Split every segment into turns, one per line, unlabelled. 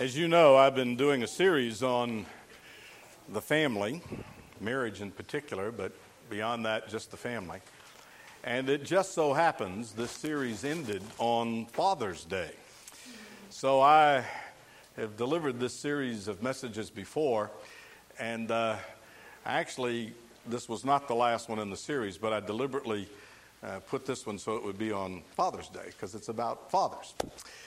As you know, I've been doing a series on the family, marriage in particular, but beyond that, just the family. And it just so happens this series ended on Father's Day. So I have delivered this series of messages before, and actually, this was not the last one in the series, but I deliberately put this one so it would be on Father's Day, because it's about fathers.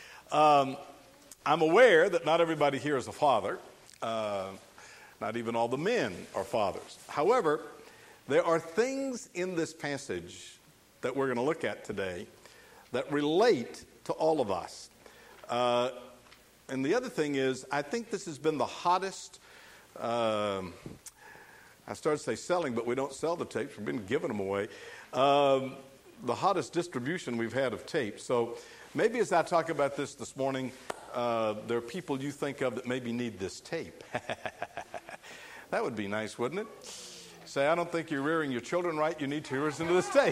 I'm aware that not everybody here is a father. Not even all the men are fathers. However, there are things in this passage that we're going to look at today that relate to all of us. And the other thing is, I think this has been the hottest, I started to say selling, but we don't sell the tapes. We've been giving them away. The hottest distribution we've had of tapes. So maybe as I talk about this morning, there are people you think of that maybe need this tape. That would be nice, wouldn't it? Say, I don't think you're rearing your children right. You need to listen to this tape.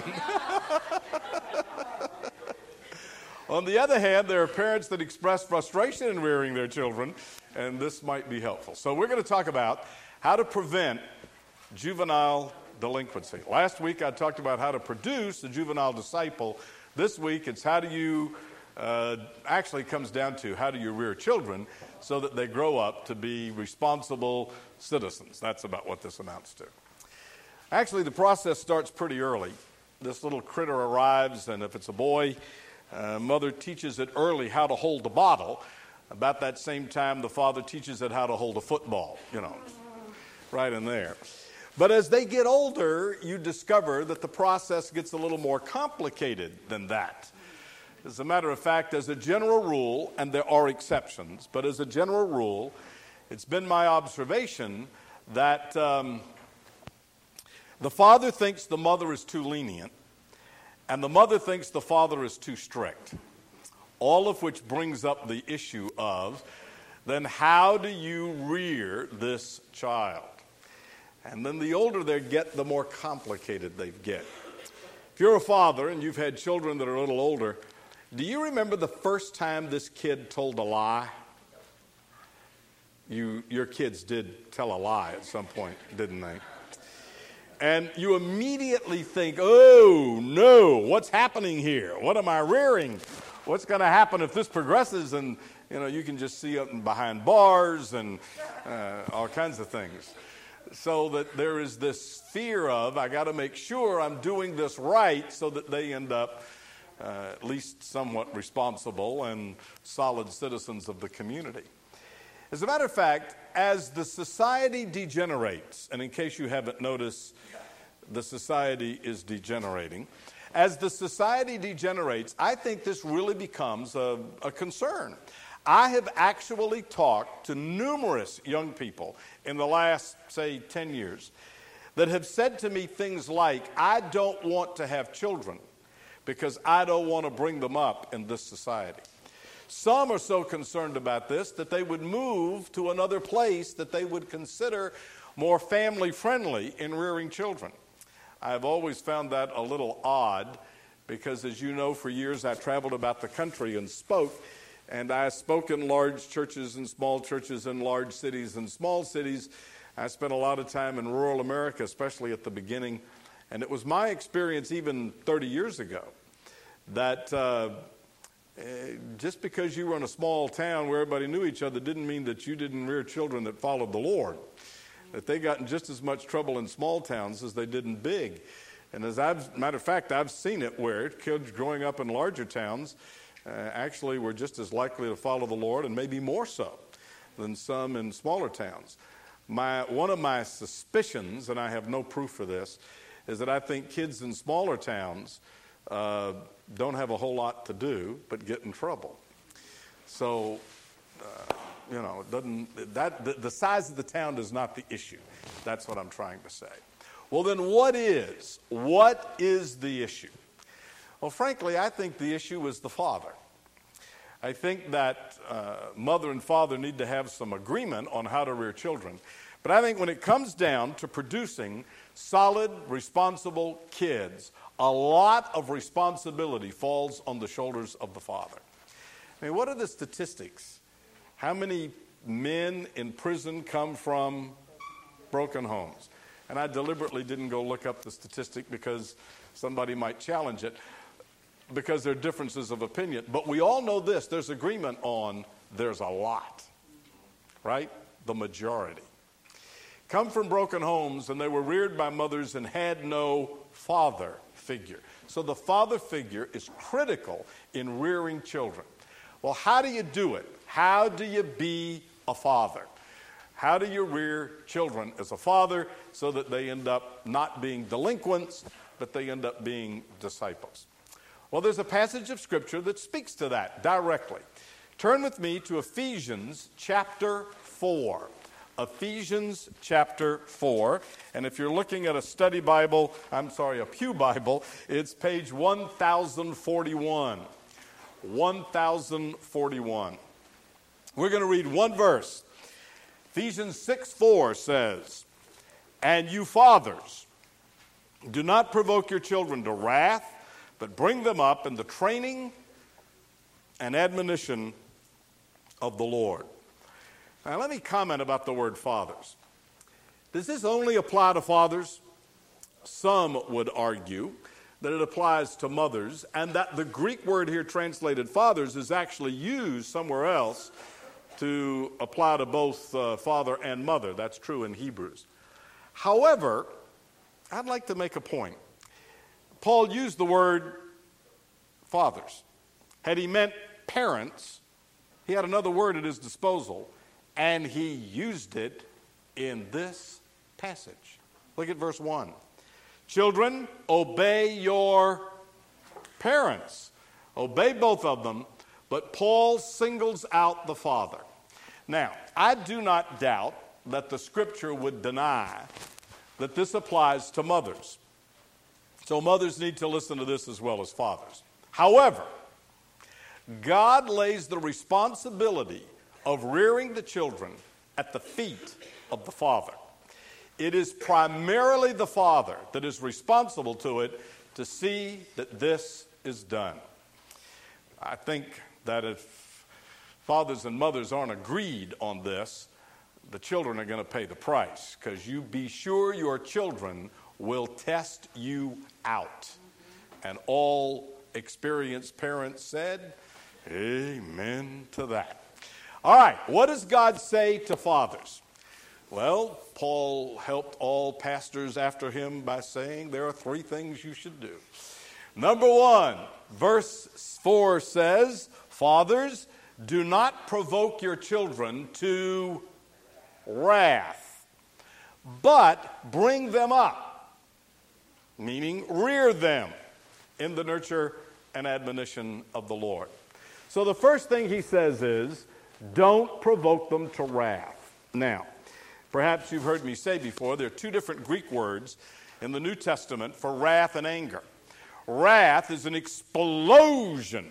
On the other hand, there are parents that express frustration in rearing their children, and this might be helpful. So we're going to talk about how to prevent juvenile delinquency. Last week, I talked about how to produce a juvenile disciple. This week, it's how do you actually comes down to how do you rear children so that they grow up to be responsible citizens. That's about what this amounts to. Actually, the process starts pretty early. This little critter arrives, and if it's a boy, mother teaches it early how to hold the bottle. About that same time, the father teaches it how to hold a football, right in there. But as they get older, you discover that the process gets a little more complicated than that. As a matter of fact, as a general rule, and there are exceptions, but as a general rule, it's been my observation that the father thinks the mother is too lenient, and the mother thinks the father is too strict, all of which brings up the issue of, then how do you rear this child? And then the older they get, the more complicated they get. If you're a father and you've had children that are a little older, do you remember the first time this kid told a lie? Your kids did tell a lie at some point, didn't they? And you immediately think, oh, no, what's happening here? What am I rearing? What's going to happen if this progresses? And, you can just see up behind bars and all kinds of things. So that there is this fear of, I got to make sure I'm doing this right so that they end up at least somewhat responsible and solid citizens of the community. As a matter of fact, as the society degenerates, and in case you haven't noticed, the society is degenerating. As the society degenerates, I think this really becomes a concern. I have actually talked to numerous young people in the last, say, 10 years that have said to me things like, I don't want to have children because I don't want to bring them up in this society. Some are so concerned about this that they would move to another place that they would consider more family-friendly in rearing children. I've always found that a little odd because, as you know, for years I traveled about the country and spoke, and I spoke in large churches and small churches in large cities and small cities. I spent a lot of time in rural America, especially at the beginning. And it was my experience even 30 years ago that just because you were in a small town where everybody knew each other didn't mean that you didn't rear children that followed the Lord. That they got in just as much trouble in small towns as they did in big. And matter of fact, I've seen it where kids growing up in larger towns actually were just as likely to follow the Lord, and maybe more so than some in smaller towns. One of my suspicions, and I have no proof for this, is that I think kids in smaller towns don't have a whole lot to do but get in trouble. So, the size of the town is not the issue. That's what I'm trying to say. Well, then what is the issue? Well, frankly, I think the issue is the father. I think that mother and father need to have some agreement on how to rear children. But I think when it comes down to producing solid, responsible kids, a lot of responsibility falls on the shoulders of the father. I mean, what are the statistics How many men in prison come from broken homes? And I deliberately didn't go look up the statistic because somebody might challenge it, because there are differences of opinion. But we all know this. There's agreement on there's a lot, right? The majority. Come from broken homes, and they were reared by mothers and had no father figure. So the father figure is critical in rearing children. Well, how do you do it? How do you be a father? How do you rear children as a father so that they end up not being delinquents, but they end up being disciples? Well, there's a passage of Scripture that speaks to that directly. Turn with me to Ephesians chapter 4. Ephesians chapter 4. And if you're looking at a Pew Bible, it's page 1041. 1041. We're going to read one verse. Ephesians 6:4 says, "And you fathers, do not provoke your children to wrath, but bring them up in the training and admonition of the Lord." Now, let me comment about the word fathers. Does this only apply to fathers? Some would argue that it applies to mothers, and that the Greek word here translated fathers is actually used somewhere else to apply to both father and mother. That's true in Hebrews. However, I'd like to make a point. Paul used the word fathers. Had he meant parents, he had another word at his disposal, and he used it in this passage. Look at verse 1. Children, obey your parents. Obey both of them, but Paul singles out the father. Now, I do not doubt that the Scripture would deny that this applies to mothers. So mothers need to listen to this as well as fathers. However, God lays the responsibility of rearing the children at the feet of the father. It is primarily the father that is responsible to it to see that this is done. I think that if fathers and mothers aren't agreed on this, the children are going to pay the price, because you be sure your children will test you out. And all experienced parents said, amen to that. All right, what does God say to fathers? Well, Paul helped all pastors after him by saying there are three things you should do. Number one, verse 4 says, fathers, do not provoke your children to wrath, but bring them up, meaning rear them in the nurture and admonition of the Lord. So the first thing he says is, don't provoke them to wrath. Now, perhaps you've heard me say before, there are two different Greek words in the New Testament for wrath and anger. Wrath is an explosion.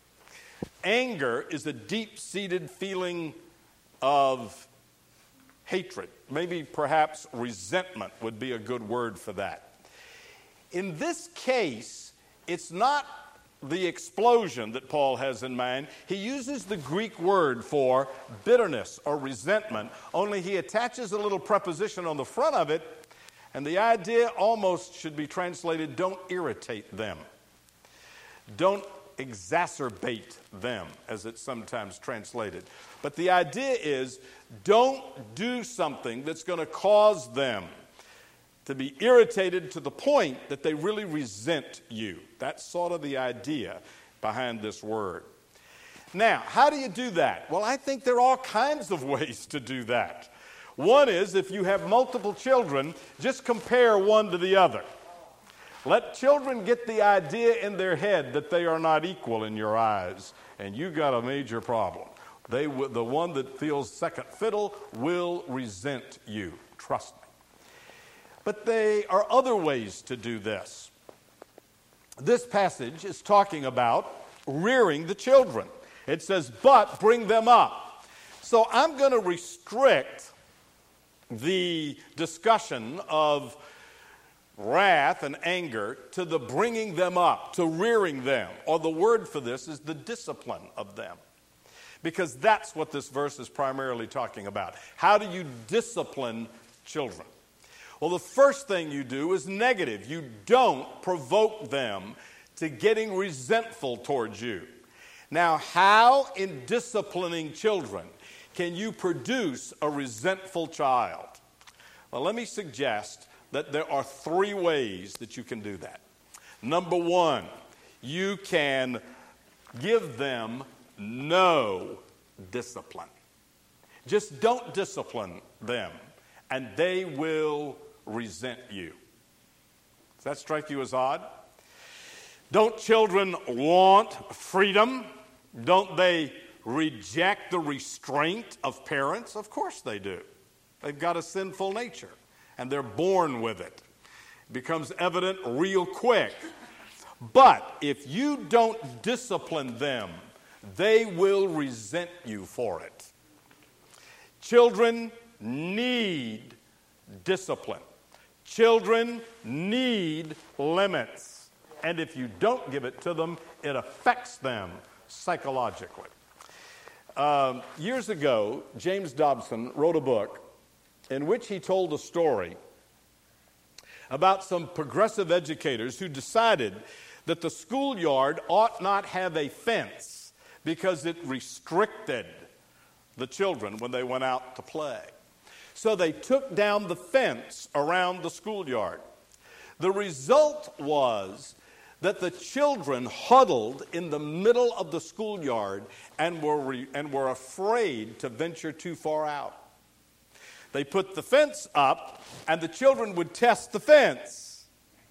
Anger is a deep-seated feeling of hatred. Maybe perhaps resentment would be a good word for that. In this case, it's not the explosion that Paul has in mind. He uses the Greek word for bitterness or resentment, only he attaches a little preposition on the front of it, and the idea almost should be translated, don't irritate them. Don't exacerbate them, as it's sometimes translated. But the idea is, don't do something that's going to cause them to be irritated to the point that they really resent you. That's sort of the idea behind this word. Now, how do you do that? Well, I think there are all kinds of ways to do that. One is, if you have multiple children, just compare one to the other. Let children get the idea in their head that they are not equal in your eyes, and you got a major problem. The one that feels second fiddle will resent you. Trust me. But there are other ways to do this. This passage is talking about rearing the children. It says, but bring them up. So I'm going to restrict the discussion of wrath and anger to the bringing them up, to rearing them, or the word for this is the discipline of them. because that's what this verse is primarily talking about. How do you discipline children? Well, the first thing you do is negative. You don't provoke them to getting resentful towards you. Now, how in disciplining children can you produce a resentful child? Well, let me suggest that there are 3 ways that you can do that. Number 1, you can give them no discipline. Just don't discipline them, and they will resent you. Does that strike you as odd? Don't children want freedom? Don't they reject the restraint of parents? Of course they do. They've got a sinful nature, and they're born with it. It becomes evident real quick. But if you don't discipline them, they will resent you for it. Children need discipline. Children need limits. And if you don't give it to them, it affects them psychologically. Years ago, James Dobson wrote a book in which he told a story about some progressive educators who decided that the schoolyard ought not have a fence because it restricted the children when they went out to play. So they took down the fence around the schoolyard. The result was that the children huddled in the middle of the schoolyard and were afraid to venture too far out. They put the fence up, and the children would test the fence.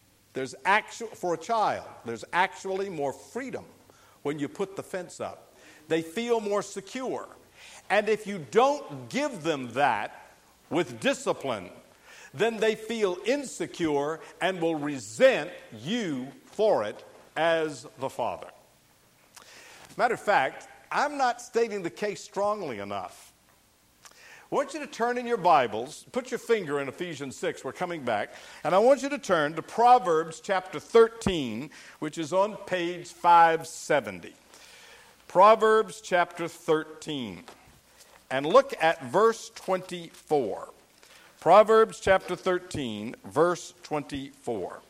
For a child, there's actually more freedom when you put the fence up. They feel more secure. And if you don't give them that with discipline, then they feel insecure and will resent you for it as the father. Matter of fact, I'm not stating the case strongly enough. I want you to turn in your Bibles, put your finger in Ephesians 6, we're coming back, and I want you to turn to Proverbs chapter 13, which is on page 570. Proverbs chapter 13, and look at verse 24. Proverbs chapter 13, verse 24.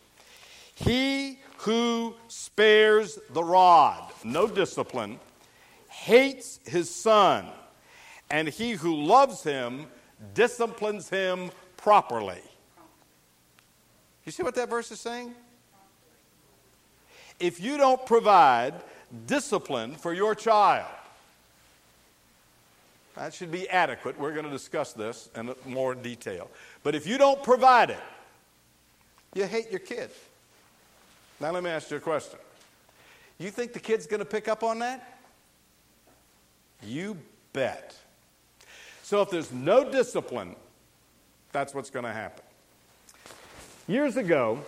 He who spares the rod, no discipline, hates his son, and he who loves him disciplines him properly. You see what that verse is saying? If you don't provide discipline for your child, that should be adequate. We're going to discuss this in more detail. But if you don't provide it, you hate your kid. Now let me ask you a question. You think the kid's going to pick up on that? You bet. So if there's no discipline, that's what's going to happen. Years ago,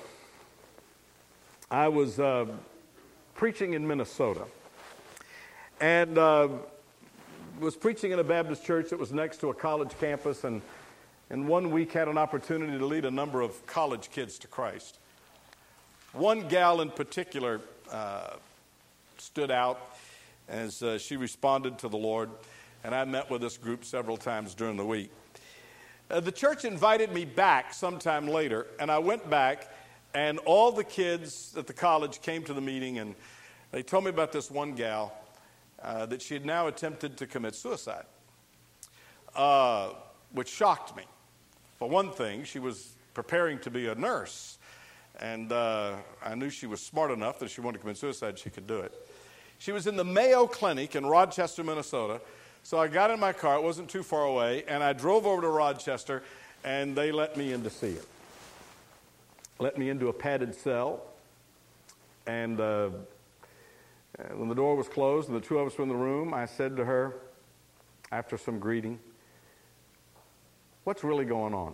I was preaching in Minnesota, and was preaching in a Baptist church that was next to a college campus, and in 1 week had an opportunity to lead a number of college kids to Christ. One gal in particular stood out as she responded to the Lord, and I met with this group several times during the week. The church invited me back sometime later, and I went back, and all the kids at the college came to the meeting, and they told me about this one gal that she had now attempted to commit suicide, which shocked me. For one thing, she was preparing to be a nurse, and I knew she was smart enough that if she wanted to commit suicide, she could do it. She was in the Mayo Clinic in Rochester, Minnesota. So I got in my car, it wasn't too far away, and I drove over to Rochester, and they let me in to see her. Let me into a padded cell, and when the door was closed and the two of us were in the room, I said to her, after some greeting, "What's really going on?"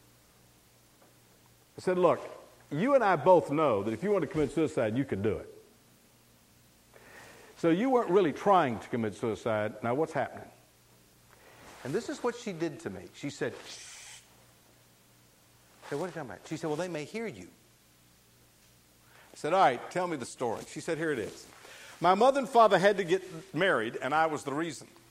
I said, "Look, you and I both know that if you want to commit suicide, you can do it. So you weren't really trying to commit suicide. Now what's happening?" And this is what she did to me. She said, "Shh." I said, "What are you talking about?" She said, "Well, they may hear you." I said, "All right, tell me the story." She said, "Here it is. My mother and father had to get married, and I was the reason.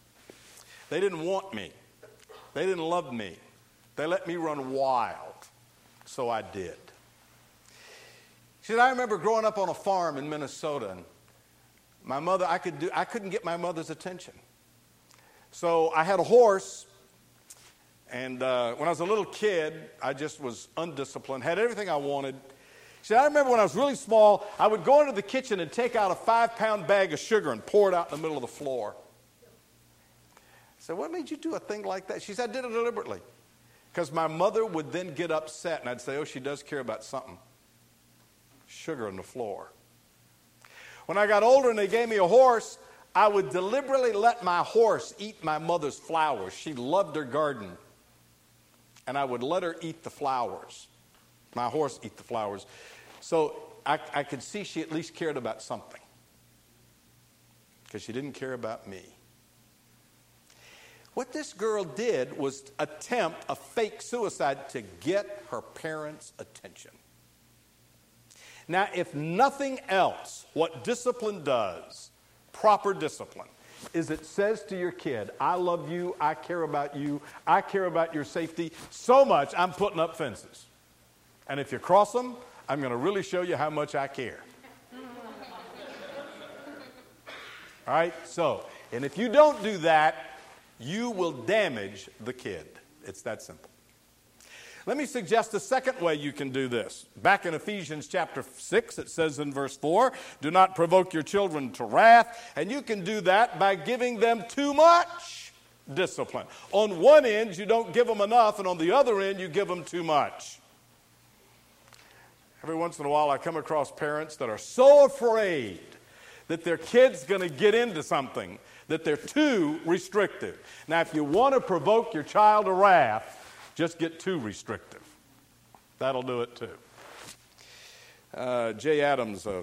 They didn't want me. They didn't love me. They let me run wild. So I did. She said, I remember growing up on a farm in Minnesota, and my mother, I couldn't get my mother's attention. So I had a horse, and when I was a little kid, I just was undisciplined, had everything I wanted. She said, I remember when I was really small, I would go into the kitchen and take out a 5-pound bag of sugar and pour it out in the middle of the floor. I said, what made you do a thing like that? She said, I did it deliberately. Because my mother would then get upset, and I'd say, oh, she does care about something. Sugar on the floor. When I got older and they gave me a horse, I would deliberately let my horse eat my mother's flowers. She loved her garden. And I would let her eat the flowers. My horse eat the flowers. So I could see she at least cared about something. Because she didn't care about me. What this girl did was attempt a fake suicide to get her parents' attention. Now, if nothing else, what discipline does, proper discipline, is it says to your kid, I love you, I care about your safety so much I'm putting up fences. And if you cross them, I'm going to really show you how much I care. All right? So, and if you don't do that, you will damage the kid. It's that simple. Let me suggest a second way you can do this. Back in Ephesians chapter 6, it says in verse 4, do not provoke your children to wrath. And you can do that by giving them too much discipline. On one end, you don't give them enough, and on the other end, you give them too much. Every once in a while, I come across parents that are so afraid that their kid's going to get into something that they're too restrictive. Now, if you want to provoke your child to wrath, just get too restrictive. That'll do it too. Jay Adams, a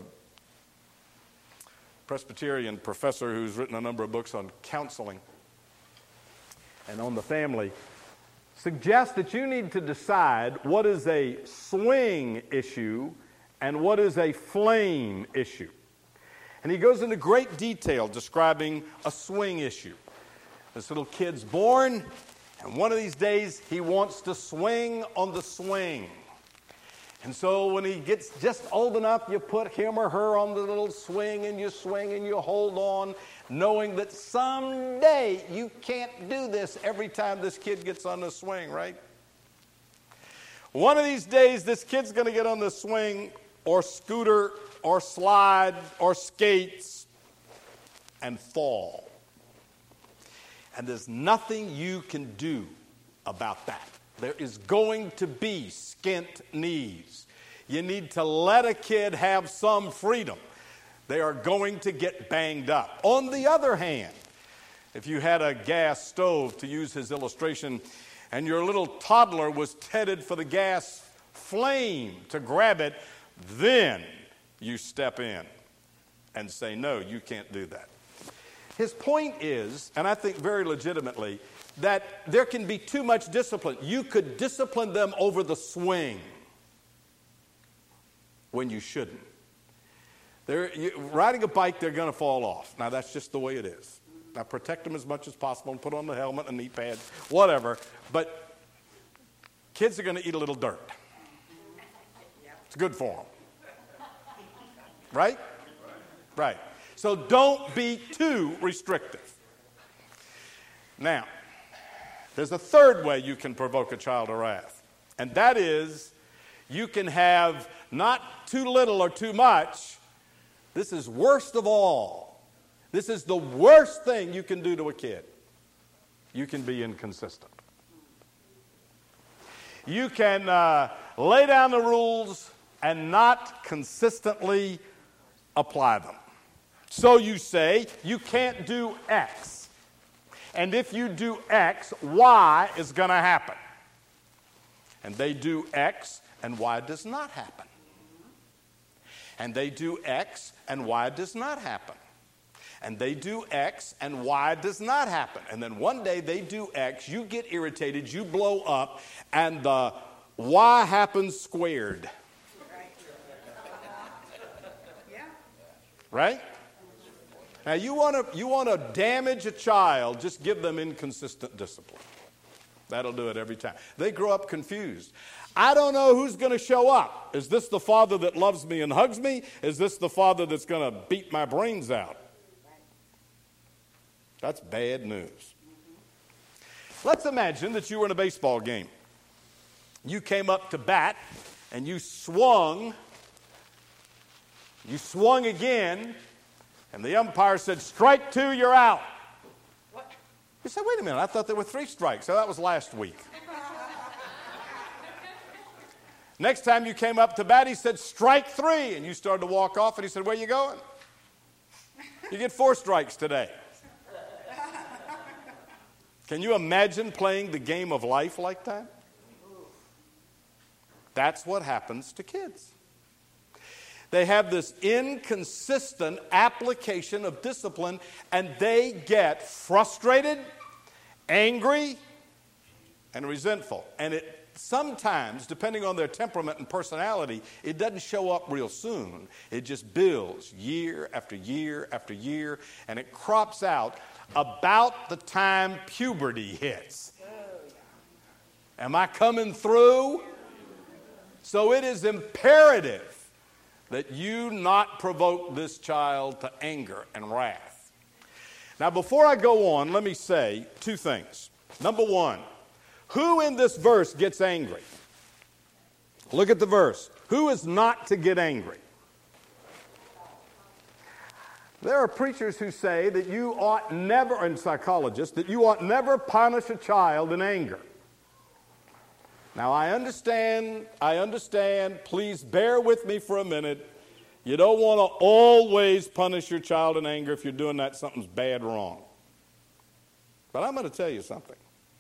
Presbyterian professor who's written a number of books on counseling and on the family, suggests that you need to decide what is a swing issue and what is a flame issue. And he goes into great detail describing a swing issue. This little kid's born, and one of these days he wants to swing on the swing. And so when he gets just old enough, you put him or her on the little swing and you hold on, knowing that someday you can't do this every time this kid gets on the swing, right? One of these days, this kid's going to get on the swing or scooter or slide or skates and fall. And there's nothing you can do about that. There is going to be skint knees. You need to let a kid have some freedom. They are going to get banged up. On the other hand, if you had a gas stove, to use his illustration, and your little toddler was headed for the gas flame to grab it, then you step in and say, no, you can't do that. His point is, and I think very legitimately, that there can be too much discipline. You could discipline them over the swing when you shouldn't. Riding a bike, they're going to fall off. Now, that's just the way it is. Now, protect them as much as possible and put on the helmet and knee pads, whatever. But kids are going to eat a little dirt. It's good for them. Right? Right. So don't be too restrictive. Now, there's a third way you can provoke a child to wrath. And that is, you can have not too little or too much. This is worst of all. This is the worst thing you can do to a kid. You can be inconsistent. You can lay down the rules and not consistently apply them. So you say, you can't do X. And if you do X, Y is going to happen. And they do X, and Y does not happen. And they do X, and Y does not happen. And they do X, and Y does not happen. And then one day they do X, you get irritated, you blow up, and the Y happens squared. Right? Now, you want to damage a child, just give them inconsistent discipline. That'll do it every time. They grow up confused. I don't know who's going to show up. Is this the father that loves me and hugs me? Is this the father that's going to beat my brains out? That's bad news. Let's imagine that you were in a baseball game. You came up to bat and you swung again, and the umpire said, strike two, you're out. What? You said, wait a minute, I thought there were 3 strikes. So that was last week. Next time you came up to bat, he said, strike 3, and you started to walk off, and he said, where you going? You get 4 strikes today. Can you imagine playing the game of life like that? That's what happens to kids. They have this inconsistent application of discipline, and they get frustrated, angry, and resentful. And it sometimes, depending on their temperament and personality, it doesn't show up real soon. It just builds year after year after year, and it crops out about the time puberty hits. Am I coming through? So it is imperative that you not provoke this child to anger and wrath. Now, before I go on, let me say 2 things. Number 1, who in this verse gets angry? Look at the verse. Who is not to get angry? There are preachers who say that you ought never, and psychologists, that you ought never punish a child in anger. Now, I understand, please bear with me for a minute. You don't want to always punish your child in anger. If you're doing that, something's bad wrong. But I'm going to tell you something.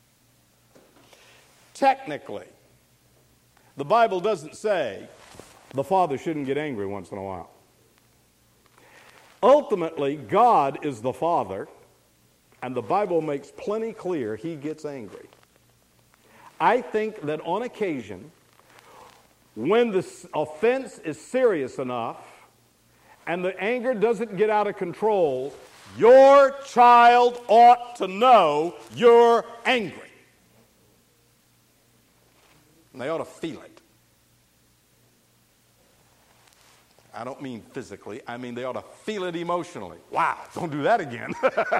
Technically, the Bible doesn't say the father shouldn't get angry once in a while. Ultimately, God is the father, and the Bible makes plenty clear he gets angry. I think that on occasion, when the offense is serious enough and the anger doesn't get out of control, your child ought to know you're angry. And they ought to feel it. I don't mean physically. I mean they ought to feel it emotionally. Wow, don't do that again.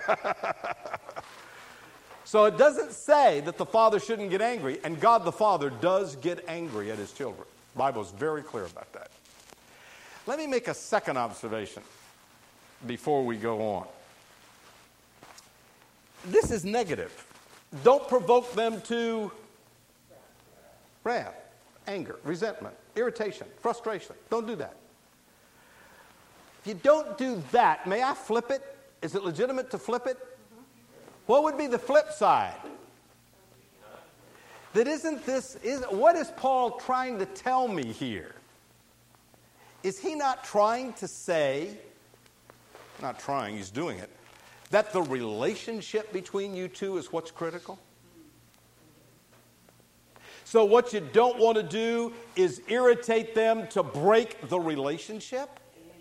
So it doesn't say that the father shouldn't get angry, and God the Father does get angry at his children. The Bible is very clear about that. Let me make a second observation before we go on. This is negative. Don't provoke them to wrath, anger, resentment, irritation, frustration. Don't do that. If you don't do that, may I flip it? Is it legitimate to flip it? What would be the flip side? That what is Paul trying to tell me here? Is he not trying to say, not trying, he's doing it, that the relationship between you two is what's critical? So what you don't want to do is irritate them to break the relationship?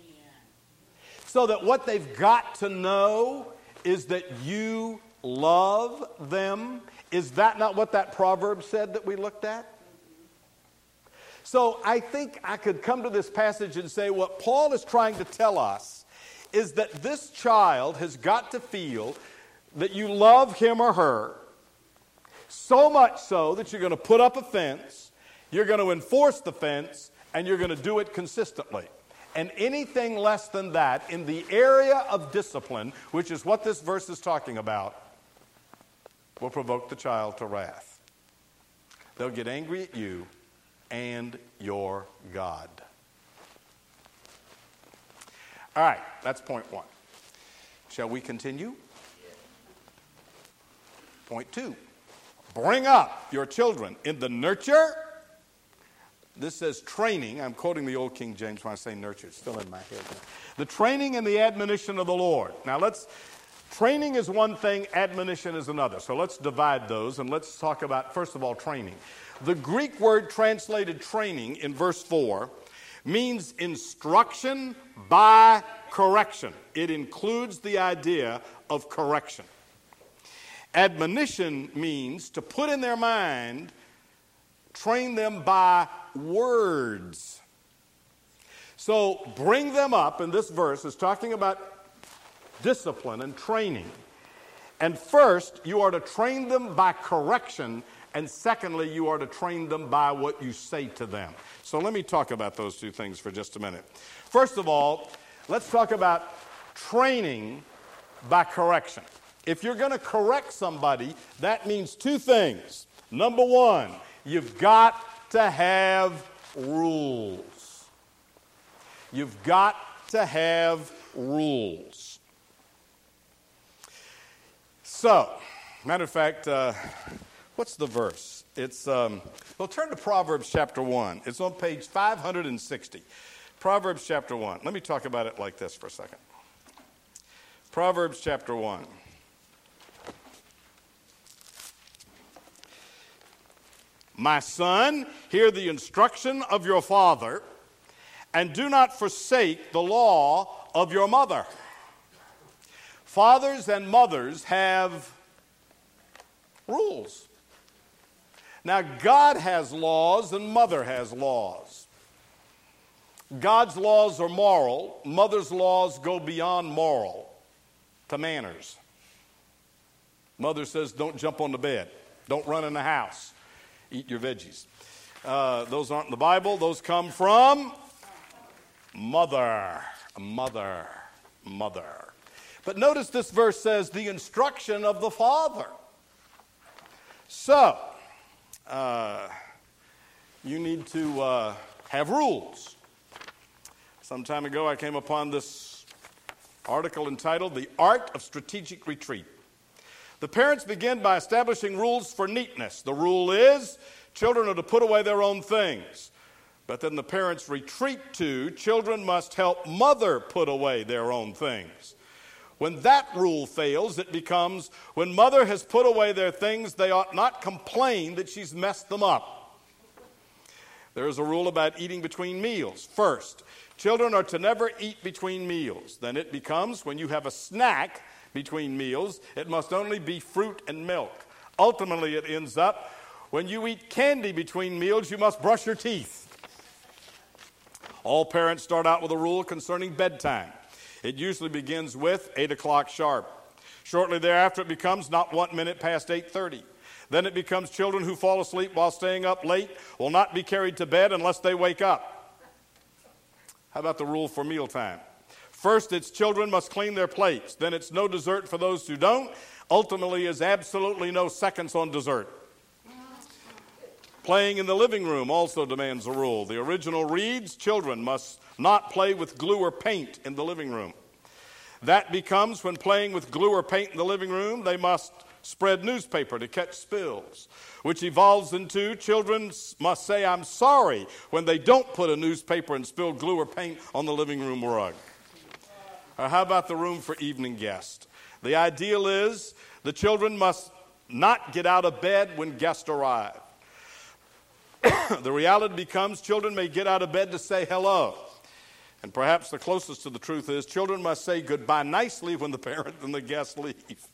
So that what they've got to know is that you love them. Is that not what that proverb said that we looked at? So I think I could come to this passage and say what Paul is trying to tell us is that this child has got to feel that you love him or her so much so that you're going to put up a fence, you're going to enforce the fence, and you're going to do it consistently. And anything less than that in the area of discipline, which is what this verse is talking about, will provoke the child to wrath. They'll get angry at you and your God. All right, that's point 1. Shall we continue? Point 2. Bring up your children in the nurture. This says training. I'm quoting the old King James when I say nurture. It's still in my head. The training and the admonition of the Lord. Now training is one thing, admonition is another. So let's divide those and let's talk about, first of all, training. The Greek word translated training in verse 4 means instruction by correction. It includes the idea of correction. Admonition means to put in their mind, train them by words. So bring them up, in this verse is talking about discipline and training. And first, you are to train them by correction, and secondly, you are to train them by what you say to them. So let me talk about those two things for just a minute. First of all, let's talk about training by correction. If you're going to correct somebody, that means two things. Number one, you've got to have rules. You've got to have rules. So, matter of fact, what's the verse? It's, well, turn to Proverbs chapter 1. It's on page 560. Proverbs chapter 1. Let me talk about it like this for a second. Proverbs chapter 1. My son, hear the instruction of your father, and do not forsake the law of your mother. Fathers and mothers have rules. Now, God has laws and mother has laws. God's laws are moral. Mother's laws go beyond moral to manners. Mother says, don't jump on the bed. Don't run in the house. Eat your veggies. Those aren't in the Bible. Those come from mother. But notice this verse says the instruction of the father. So, you need to have rules. Some time ago, I came upon this article entitled The Art of Strategic Retreat. The parents begin by establishing rules for neatness. The rule is children are to put away their own things. But then the parents retreat to children must help mother put away their own things. When that rule fails, it becomes when mother has put away their things, they ought not complain that she's messed them up. There is a rule about eating between meals. First, children are to never eat between meals. Then it becomes when you have a snack between meals, it must only be fruit and milk. Ultimately, it ends up when you eat candy between meals, you must brush your teeth. All parents start out with a rule concerning bedtime. It usually begins with 8 o'clock sharp. Shortly thereafter, it becomes not 1 minute past 8:30. Then it becomes children who fall asleep while staying up late will not be carried to bed unless they wake up. How about the rule for mealtime? First, it's children must clean their plates. Then it's no dessert for those who don't. Ultimately, is absolutely no seconds on dessert. Playing in the living room also demands a rule. The original reads, children must not play with glue or paint in the living room. That becomes when playing with glue or paint in the living room, they must spread newspaper to catch spills, which evolves into children must say, I'm sorry, when they don't put a newspaper and spill glue or paint on the living room rug. Or how about the room for evening guests? The ideal is the children must not get out of bed when guests arrive. The reality becomes children may get out of bed to say hello. And perhaps the closest to the truth is children must say goodbye nicely when the parent and the guests leave.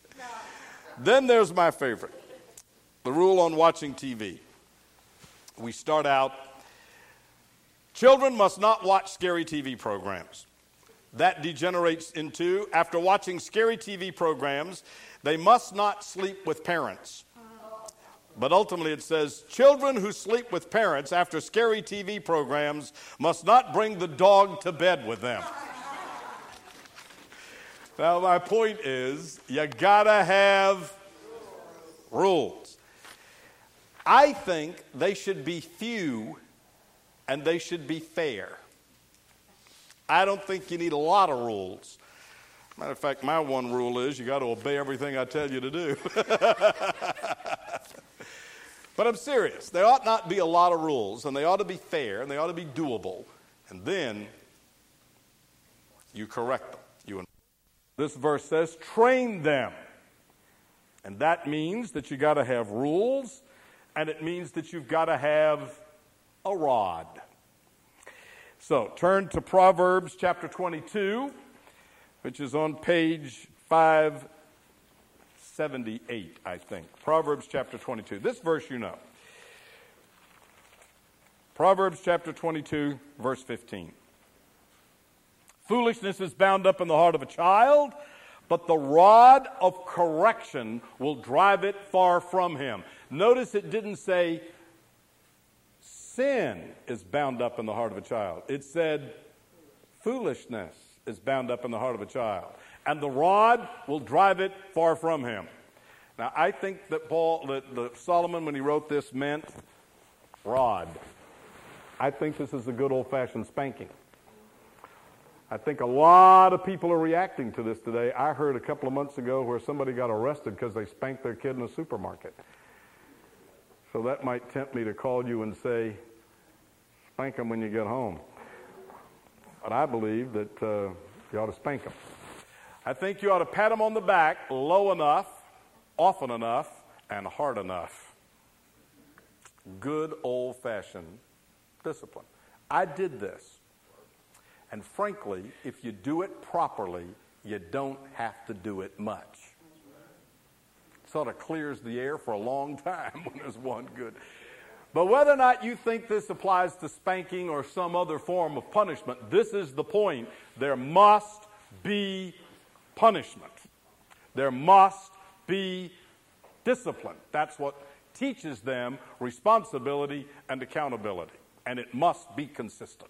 Then there's my favorite, the rule on watching TV. We start out, children must not watch scary TV programs. That degenerates into, after watching scary TV programs, they must not sleep with parents. But ultimately it says, children who sleep with parents after scary TV programs must not bring the dog to bed with them. Now, my point is, you gotta have rules. I think they should be few and they should be fair. I don't think you need a lot of rules. Matter of fact, my one rule is you got to obey everything I tell you to do. But I'm serious. There ought not be a lot of rules, and they ought to be fair, and they ought to be doable. And then you correct them. This verse says, train them. And that means that you got to have rules, and it means that you've got to have a rod. So turn to Proverbs chapter 22, which is on page 578, I think. Proverbs chapter 22. This verse you know. Proverbs chapter 22, verse 15. Foolishness is bound up in the heart of a child, but the rod of correction will drive it far from him. Notice it didn't say sin is bound up in the heart of a child. It said foolishness is bound up in the heart of a child, and the rod will drive it far from him. Now, I think that Solomon, when he wrote this, meant rod. I think this is a good old-fashioned spanking. I think a lot of people are reacting to this today. I heard a couple of months ago where somebody got arrested because they spanked their kid in a supermarket. So that might tempt me to call you and say, spank them when you get home. But I believe that you ought to spank them. I think you ought to pat them on the back low enough, often enough, and hard enough. Good old-fashioned discipline. I did this. And frankly, if you do it properly, you don't have to do it much. Sort of clears the air for a long time when there's one good. But whether or not you think this applies to spanking or some other form of punishment, this is the point. There must be punishment. There must be discipline. That's what teaches them responsibility and accountability. And it must be consistent.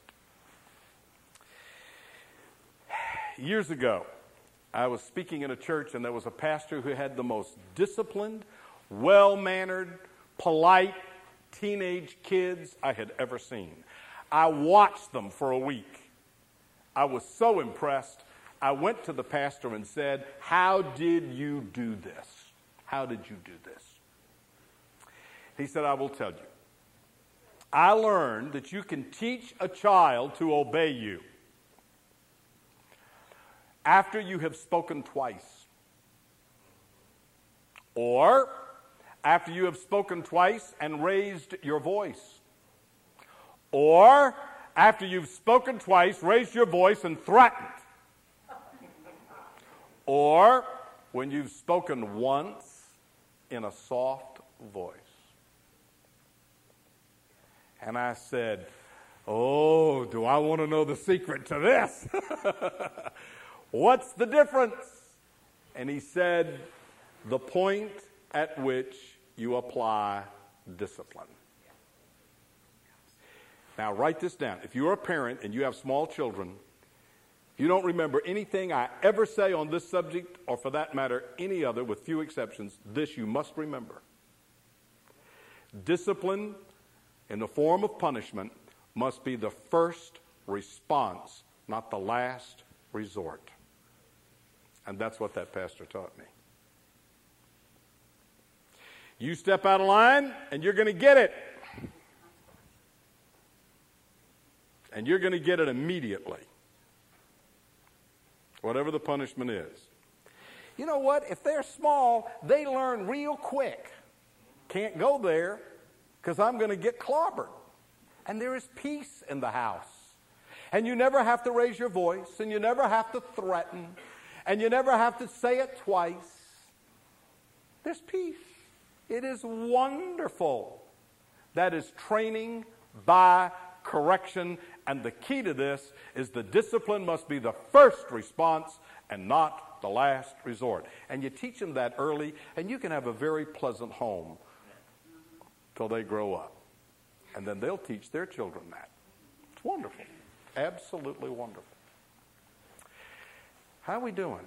Years ago, I was speaking in a church, and there was a pastor who had the most disciplined, well-mannered, polite teenage kids I had ever seen. I watched them for a week. I was so impressed. I went to the pastor and said, "How did you do this? How did you do this?" He said, "I will tell you. I learned that you can teach a child to obey you after you have spoken twice, or after you have spoken twice and raised your voice, or after you've spoken twice, raised your voice and threatened, or when you've spoken once in a soft voice." And I said, "Oh, do I want to know the secret to this?" "What's the difference?" And he said, "The point at which you apply discipline." Now, write this down. If you're a parent and you have small children, if you don't remember anything I ever say on this subject, or for that matter, any other, with few exceptions, this you must remember. Discipline in the form of punishment must be the first response, not the last resort. And that's what that pastor taught me. You step out of line, and you're going to get it. And you're going to get it immediately. Whatever the punishment is. You know what? If they're small, they learn real quick. Can't go there because I'm going to get clobbered. And there is peace in the house. And you never have to raise your voice, and you never have to threaten, and you never have to say it twice. There's peace. It is wonderful. That is training by correction, and the key to this is the discipline must be the first response and not the last resort. And you teach them that early, and you can have a very pleasant home till they grow up. And then they'll teach their children that. It's wonderful. Absolutely wonderful. How are we doing?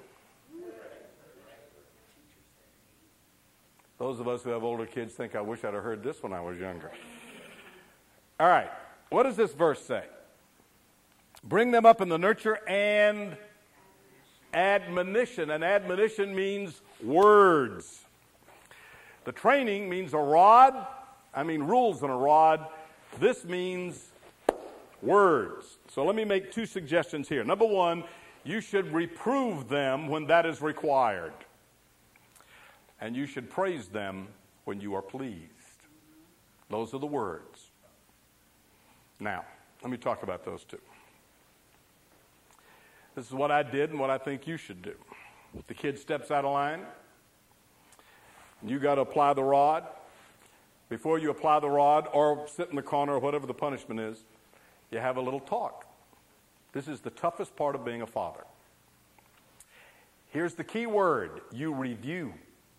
Those of us who have older kids think, "I wish I'd have heard this when I was younger." All right. What does this verse say? Bring them up in the nurture and admonition. And admonition means words. The training means rules in a rod. This means words. So let me make two suggestions here. Number one, you should reprove them when that is required. And you should praise them when you are pleased. Those are the words. Now, let me talk about those two. This is what I did and what I think you should do. If the kid steps out of line, you got to apply the rod. Before you apply the rod or sit in the corner or whatever the punishment is, you have a little talk. This is the toughest part of being a father. Here's the key word: you review.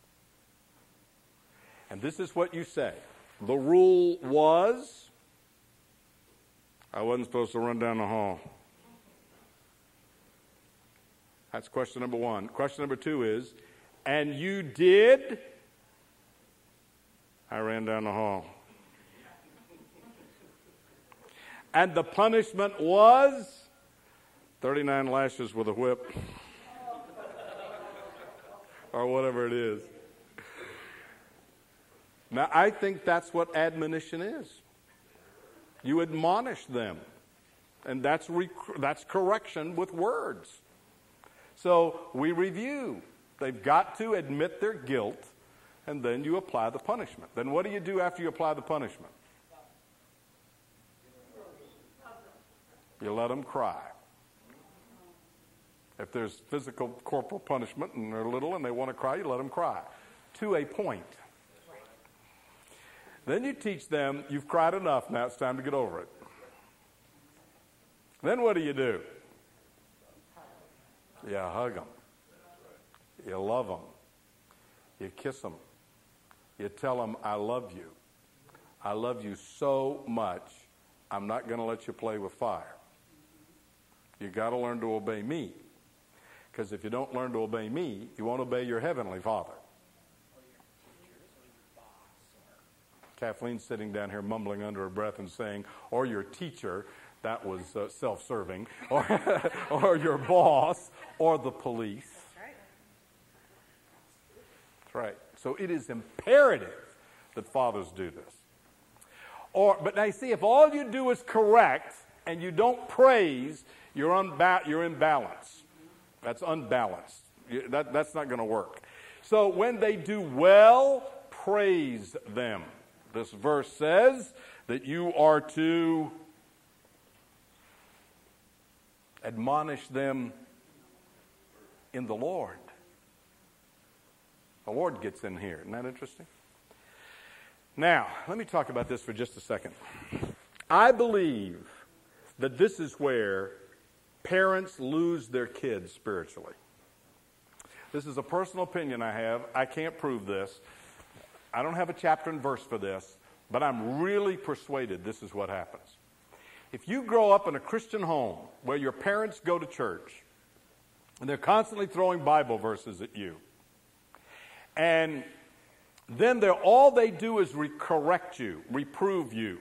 And this is what you say. The rule was, I wasn't supposed to run down the hall. That's question number one. Question number two is, and you did? I ran down the hall. And the punishment was 39 lashes with a whip. Or whatever it is. Now, I think that's what admonition is. You admonish them. And that's correction with words. So we review. They've got to admit their guilt, and then you apply the punishment. Then what do you do after you apply the punishment? You let them cry. If there's physical corporal punishment and they're little and they want to cry, you let them cry. To a point. Then you teach them, you've cried enough, now it's time to get over it. Then what do? You hug them. You love them. You kiss them. You tell them, I love you. I love you so much, I'm not going to let you play with fire. You got to learn to obey me. Because if you don't learn to obey me, you won't obey your heavenly Father. Kathleen's sitting down here mumbling under her breath and saying, or your teacher, that was self-serving, or your boss, or the police. That's right. So it is imperative that fathers do this. But now you see, if all you do is correct and you don't praise, you're imbalanced. That's unbalanced. That's not going to work. So when they do well, praise them. This verse says that you are to admonish them in the Lord. The Lord gets in here. Isn't that interesting? Now, let me talk about this for just a second. I believe that this is where parents lose their kids spiritually. This is a personal opinion I have. I can't prove this. I don't have a chapter and verse for this, but I'm really persuaded this is what happens. If you grow up in a Christian home where your parents go to church and they're constantly throwing Bible verses at you, and then all they do is correct you, reprove you,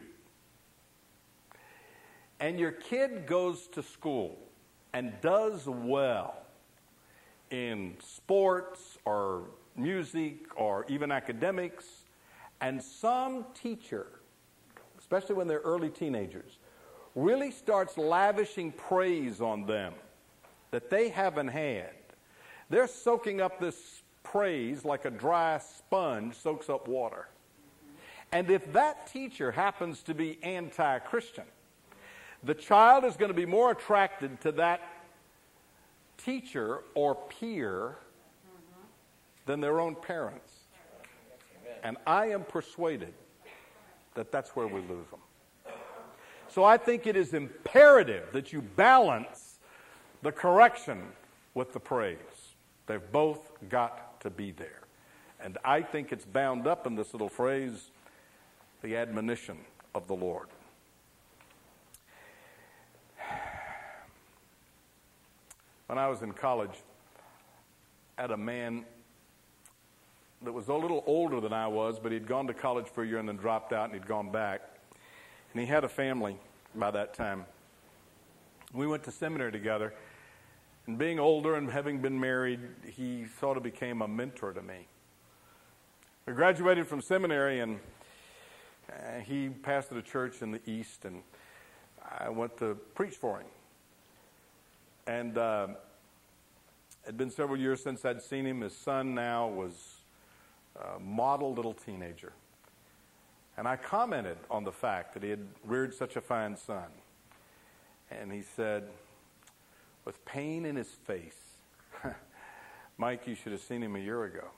and your kid goes to school and does well in sports or music or even academics, and some teacher, especially when they're early teenagers, really starts lavishing praise on them that they haven't had, they're soaking up this praise like a dry sponge soaks up water. And if that teacher happens to be anti-Christian, the child is going to be more attracted to that teacher or peer than their own parents. And I am persuaded that that's where we lose them. So I think it is imperative that you balance the correction with the praise. They've both got to be there. And I think it's bound up in this little phrase, the admonition of the Lord. When I was in college, I had a man that was a little older than I was, but he'd gone to college for a year and then dropped out and he'd gone back. And he had a family by that time. We went to seminary together. And being older and having been married, he sort of became a mentor to me. We graduated from seminary and he pastored a church in the East, and I went to preach for him. And it had been several years since I'd seen him. His son now was a model little teenager. And I commented on the fact that he had reared such a fine son. And he said, with pain in his face. Mike, you should have seen him a year ago.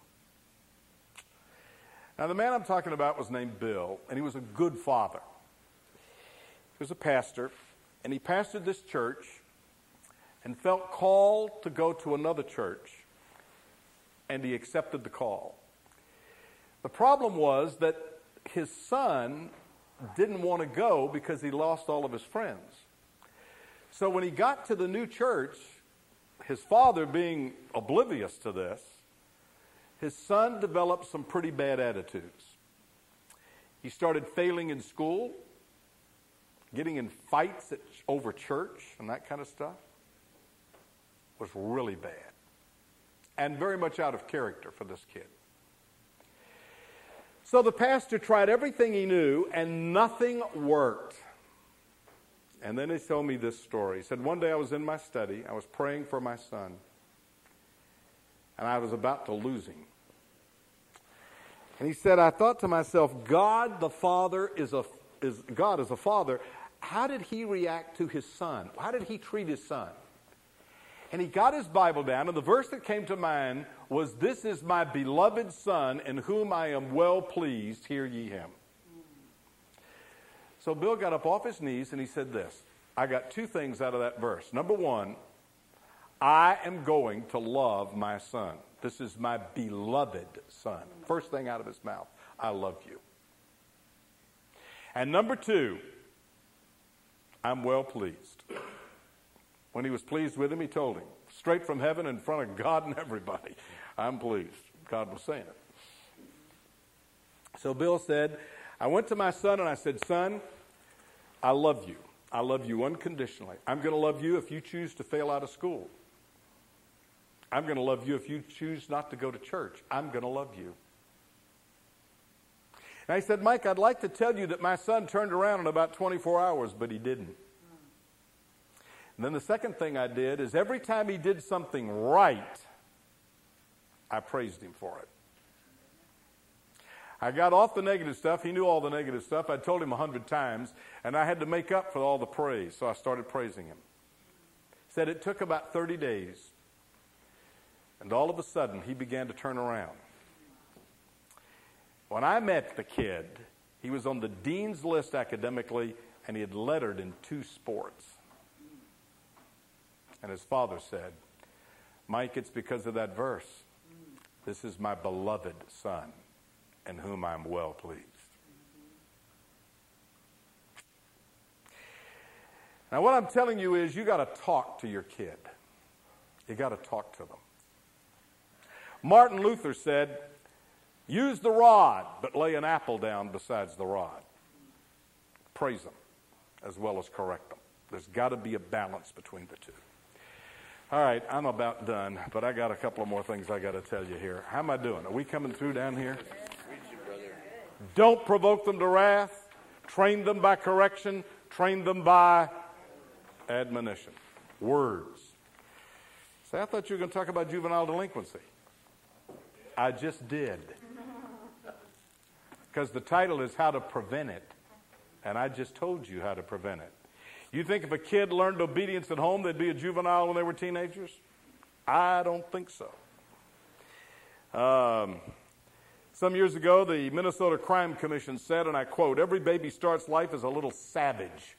Now, the man I'm talking about was named Bill, and he was a good father. He was a pastor, and he pastored this church and felt called to go to another church, and he accepted the call. The problem was that his son didn't want to go because he lost all of his friends. So when he got to the new church, his father being oblivious to this, his son developed some pretty bad attitudes. He started failing in school, getting in fights over church and that kind of stuff. It was really bad and very much out of character for this kid. So the pastor tried everything he knew, and nothing worked. And then he told me this story. He said, one day I was in my study. I was praying for my son, and I was about to lose him. And he said, I thought to myself, God the Father God is a father. How did he react to his son? How did he treat his son? And he got his Bible down, and the verse that came to mind was, this is my beloved Son, in whom I am well pleased, hear ye him. So Bill got up off his knees, and he said this. I got two things out of that verse. Number one, I am going to love my son. This is my beloved son. First thing out of his mouth, I love you. And number two, I'm well pleased. When he was pleased with him, he told him, straight from heaven in front of God and everybody, I'm pleased. God was saying it. So Bill said, I went to my son and I said, son, I love you. I love you unconditionally. I'm going to love you if you choose to fail out of school. I'm going to love you if you choose not to go to church. I'm going to love you. And I said, Mike, I'd like to tell you that my son turned around in about 24 hours, but he didn't. And then the second thing I did is every time he did something right, I praised him for it. I got off the negative stuff. He knew all the negative stuff. I told him 100 times, and I had to make up for all the praise, so I started praising him. Said it took about 30 days, and all of a sudden, he began to turn around. When I met the kid, he was on the dean's list academically, and he had lettered in 2 sports. And his father said, Mike, it's because of that verse. This is my beloved son, in whom I'm well pleased. Now, what I'm telling you is you got to talk to your kid. You got to talk to them. Martin Luther said, use the rod, but lay an apple down besides the rod. Praise them as well as correct them. There's got to be a balance between the two. All right, I'm about done, but I got a couple of more things I got to tell you here. How am I doing? Are we coming through down here? Don't provoke them to wrath. Train them by correction. Train them by admonition. Words. Say, I thought you were going to talk about juvenile delinquency. I just did. Because the title is How to Prevent It. And I just told you how to prevent it. You think if a kid learned obedience at home, they'd be a juvenile when they were teenagers? I don't think so. Some years ago, the Minnesota Crime Commission said, and I quote, every baby starts life as a little savage.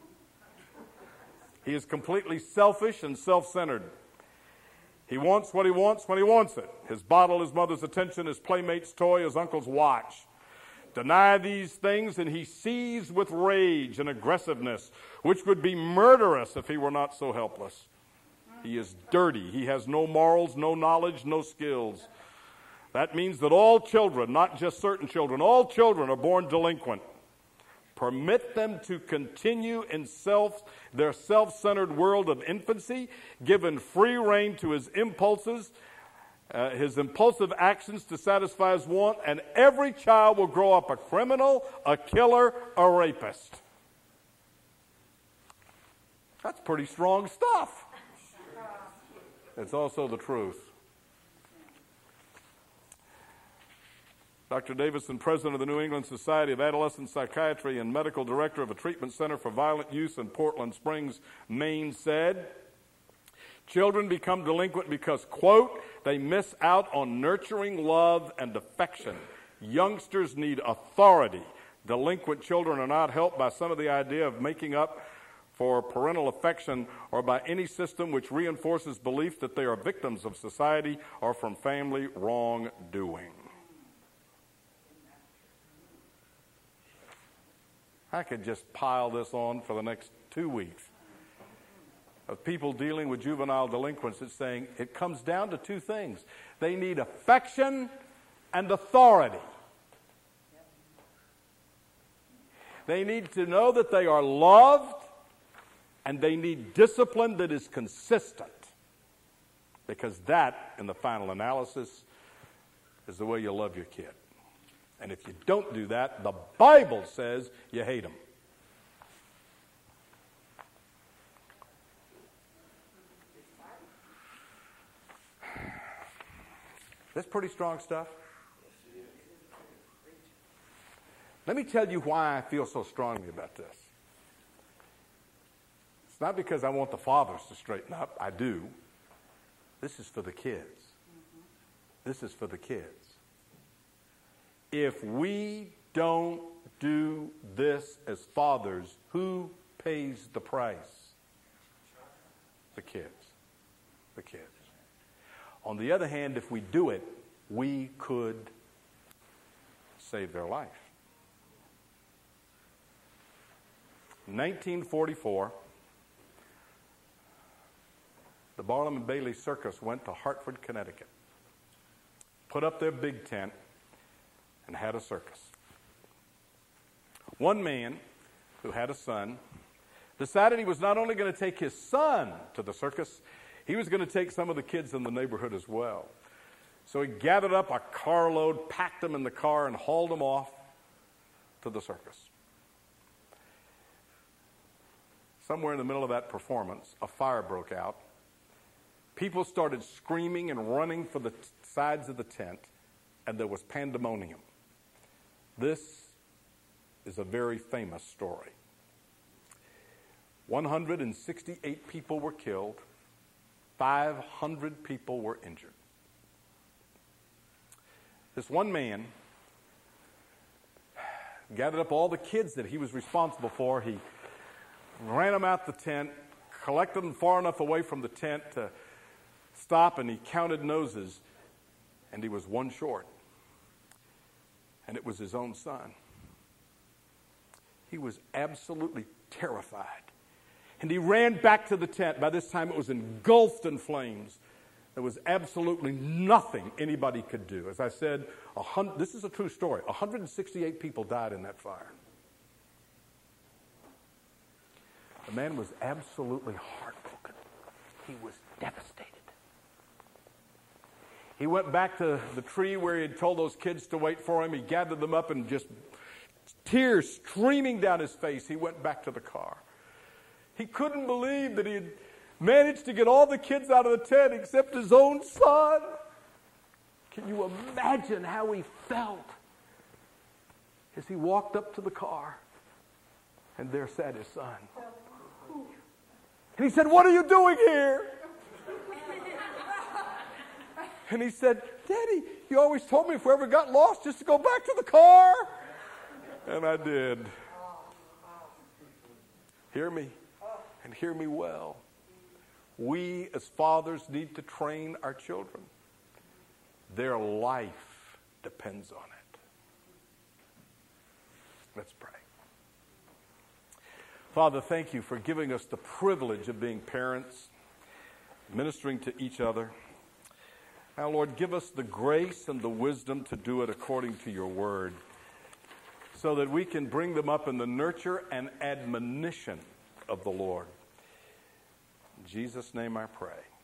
He is completely selfish and self-centered. He wants what he wants when he wants it. His bottle, his mother's attention, his playmate's toy, his uncle's watch. Deny these things, and he seethes with rage and aggressiveness, which would be murderous if he were not so helpless. He is dirty. He has no morals, no knowledge, no skills. That means that all children, not just certain children, all children are born delinquent. Permit them to continue in their self-centered world of infancy, given free rein to his impulses, his impulsive actions to satisfy his want, and every child will grow up a criminal, a killer, a rapist. That's pretty strong stuff. It's also the truth. Dr. Davison, president of the New England Society of Adolescent Psychiatry and medical director of a treatment center for violent youth in Portland Springs, Maine, said, Children become delinquent because, quote, they miss out on nurturing love and affection. Youngsters need authority. Delinquent children are not helped by some of the idea of making up for parental affection or by any system which reinforces belief that they are victims of society or from family wrongdoing. I could just pile this on for the next 2 weeks of people dealing with juvenile delinquents. It's saying it comes down to two things. They need affection and authority. They need to know that they are loved, and they need discipline that is consistent. Because that, in the final analysis, is the way you love your kid. And if you don't do that, the Bible says you hate them. That's pretty strong stuff. Let me tell you why I feel so strongly about this. It's not because I want the fathers to straighten up. I do. This is for the kids. This is for the kids. If we don't do this as fathers, who pays the price? The kids. The kids. On the other hand, if we do it, we could save their life. In 1944, the Barnum and Bailey Circus went to Hartford, Connecticut, put up their big tent, and had a circus. One man who had a son decided he was not only going to take his son to the circus, he was going to take some of the kids in the neighborhood as well. So he gathered up a carload, packed them in the car, and hauled them off to the circus. Somewhere in the middle of that performance, a fire broke out. People started screaming and running for the sides of the tent, and there was pandemonium. This is a very famous story. 168 people were killed. 500 people were injured. This one man gathered up all the kids that he was responsible for. He ran them out the tent, collected them far enough away from the tent to stop, and he counted noses, and he was one short. And it was his own son. He was absolutely terrified. And he ran back to the tent. By this time, it was engulfed in flames. There was absolutely nothing anybody could do. As I said, this is a true story. 168 people died in that fire. The man was absolutely heartbroken. He was devastated. He went back to the tree where he had told those kids to wait for him. He gathered them up and just tears streaming down his face, he went back to the car. He couldn't believe that he had managed to get all the kids out of the tent except his own son. Can you imagine how he felt as he walked up to the car and there sat his son? And he said, "What are you doing here?" And he said, "Daddy, you always told me if we ever got lost just to go back to the car." And I did. Hear me, and hear me well. We as fathers need to train our children. Their life depends on it. Let's pray. Father, thank you for giving us the privilege of being parents, ministering to each other. Now, Lord, give us the grace and the wisdom to do it according to your word, so that we can bring them up in the nurture and admonition of the Lord. In Jesus' name I pray.